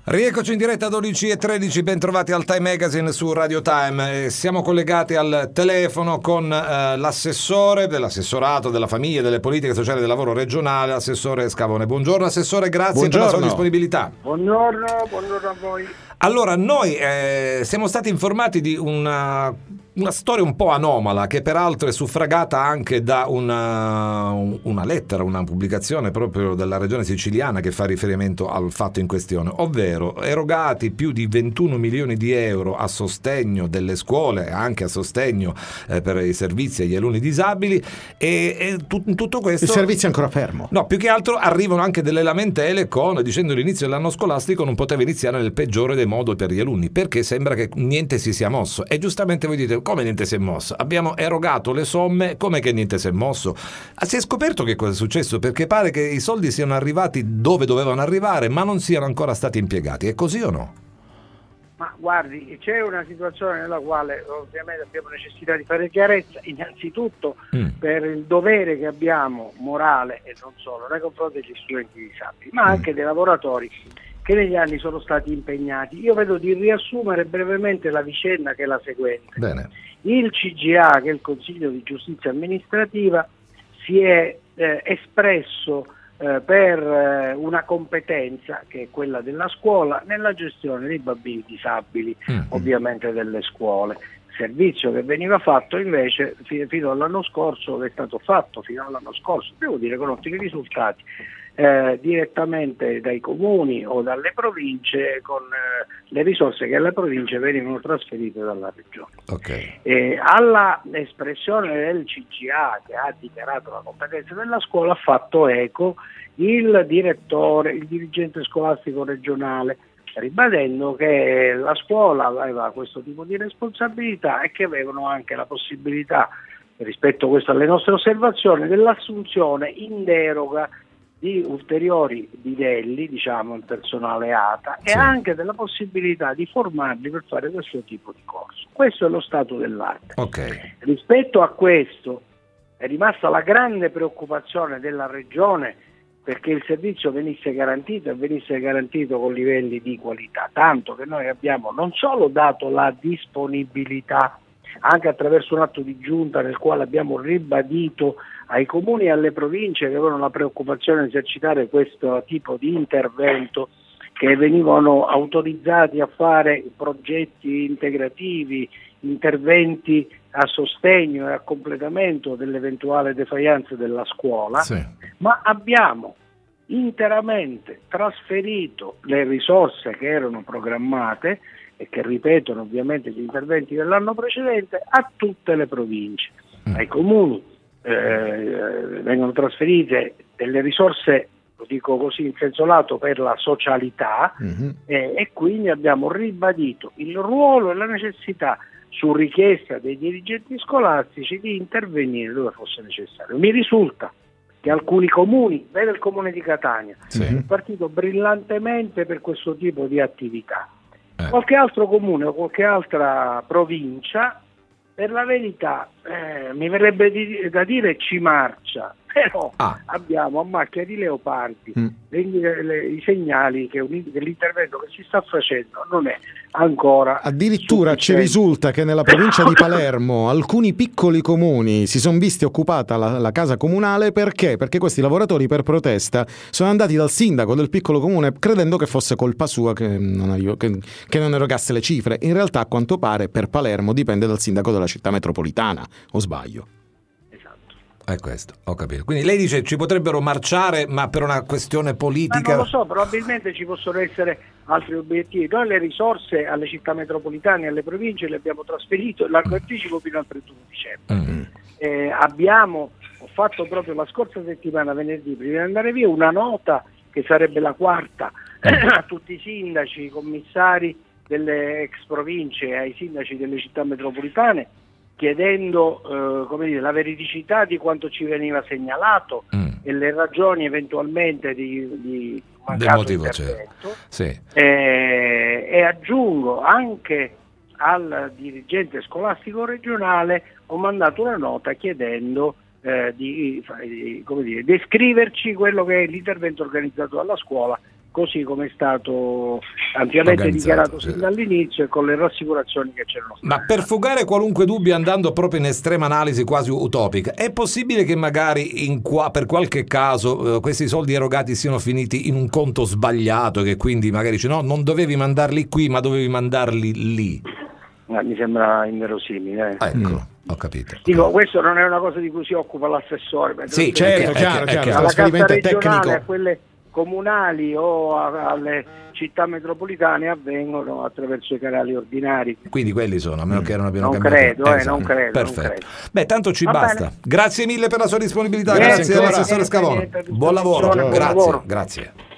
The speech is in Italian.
Rieccoci in diretta 12:13, ben trovati al Time Magazine su Radio Time. Siamo collegati al telefono con l'assessore dell'assessorato della famiglia, delle politiche sociali e del lavoro regionale, assessore Scavone. Buongiorno assessore, grazie per la sua disponibilità. Buongiorno a voi. Allora, noi siamo stati informati di una storia un po' anomala, che peraltro è suffragata anche da una lettera, una pubblicazione proprio della regione siciliana che fa riferimento al fatto in questione, ovvero erogati più di 21 milioni di euro a sostegno delle scuole, anche a sostegno per i servizi agli alunni disabili, e tutto questo... Il servizio è ancora fermo. No, più che altro arrivano anche delle lamentele dicendo l'inizio dell'anno scolastico non poteva iniziare nel peggiore dei modi per gli alunni, perché sembra che niente si sia mosso. E giustamente voi dite: come niente si è mosso? Abbiamo erogato le somme, come che niente si è mosso? Si è scoperto che cosa è successo, perché pare che i soldi siano arrivati dove dovevano arrivare, ma non siano ancora stati impiegati. È così o no? Ma guardi, c'è una situazione nella quale ovviamente abbiamo necessità di fare chiarezza, innanzitutto per il dovere che abbiamo, morale e non solo, nei confronti degli studenti disabili, ma anche dei lavoratori che negli anni sono stati impegnati. Io vedo di riassumere brevemente la vicenda, che è la seguente. Bene. Il CGA, che è il Consiglio di Giustizia Amministrativa, si è espresso per una competenza, che è quella della scuola, nella gestione dei bambini disabili, ovviamente delle scuole. Servizio che veniva fatto invece fino all'anno scorso, che è stato fatto fino all'anno scorso, devo dire con ottimi risultati, direttamente dai comuni o dalle province, con le risorse che alle province venivano trasferite dalla regione. Okay. Alla espressione del CGA, che ha dichiarato la competenza della scuola, ha fatto eco il dirigente scolastico regionale, ribadendo che la scuola aveva questo tipo di responsabilità e che avevano anche la possibilità, rispetto a questo alle nostre osservazioni, dell'assunzione in deroga di ulteriori livelli, diciamo il personale ATA, e anche della possibilità di formarli per fare questo tipo di corso. Questo è lo stato dell'arte. Okay. Rispetto a questo è rimasta la grande preoccupazione della regione perché il servizio venisse garantito e venisse garantito con livelli di qualità, tanto che noi abbiamo non solo dato la disponibilità, anche attraverso un atto di giunta nel quale abbiamo ribadito ai comuni e alle province che avevano la preoccupazione di esercitare questo tipo di intervento, che venivano autorizzati a fare progetti integrativi, interventi a sostegno e a completamento dell'eventuale defaillance della scuola, ma abbiamo interamente trasferito le risorse che erano programmate e che ripetono ovviamente gli interventi dell'anno precedente a tutte le province. Ai comuni vengono trasferite delle risorse, lo dico così in senso lato, per la socialità, e quindi abbiamo ribadito il ruolo e la necessità, su richiesta dei dirigenti scolastici, di intervenire dove fosse necessario. Mi risulta che alcuni comuni, vede il comune di Catania, è partito brillantemente per questo tipo di attività. Qualche altro comune o qualche altra provincia, per la verità, mi verrebbe da dire ci marcia, però abbiamo a macchia di leopardi i segnali che l'intervento che si sta facendo non è ancora addirittura sufficiente. Ci risulta che nella provincia di Palermo alcuni piccoli comuni si sono visti occupata la casa comunale perché questi lavoratori, per protesta, sono andati dal sindaco del piccolo comune credendo che fosse colpa sua che non erogasse le cifre. In realtà, a quanto pare, per Palermo dipende dal sindaco della città metropolitana, o sbaglio? È questo, ho capito. Quindi lei dice ci potrebbero marciare, ma per una questione politica? Ma non lo so, probabilmente ci possono essere altri obiettivi. Noi le risorse alle città metropolitane e alle province le abbiamo trasferito, l'anticipo fino al 31 dicembre. Ho fatto proprio la scorsa settimana, venerdì, prima di andare via, una nota che sarebbe la quarta a tutti i sindaci, i commissari delle ex province e ai sindaci delle città metropolitane, chiedendo la veridicità di quanto ci veniva segnalato e le ragioni eventualmente di mancato intervento. E aggiungo anche al dirigente scolastico regionale, ho mandato una nota chiedendo di descriverci quello che è l'intervento organizzato dalla scuola, così come è stato ampiamente dichiarato sì. sin dall'inizio e con le rassicurazioni che c'erano state. Ma per fugare qualunque dubbio, andando proprio in estrema analisi quasi utopica, è possibile che magari per qualche caso questi soldi erogati siano finiti in un conto sbagliato, che quindi magari dice no, non dovevi mandarli qui ma dovevi mandarli lì? Mi sembra inverosimile. Ecco, ho capito. Dico, questo non è una cosa di cui si occupa l'assessore. Sì, certo, è chiaro, chiaro. Alla cassa trasferimento regionale, tecnico. a quelle comunali o alle città metropolitane avvengono attraverso i canali ordinari. Quindi quelli sono, a meno che non abbiano Non cambiato. credo, non credo. Perfetto. Non credo. Beh, tanto ci Va basta. bene. Grazie mille per la sua disponibilità. Grazie Grazie ancora. all'assessore Scavone. Niente, Buon lavoro. buon Grazie. lavoro. Grazie.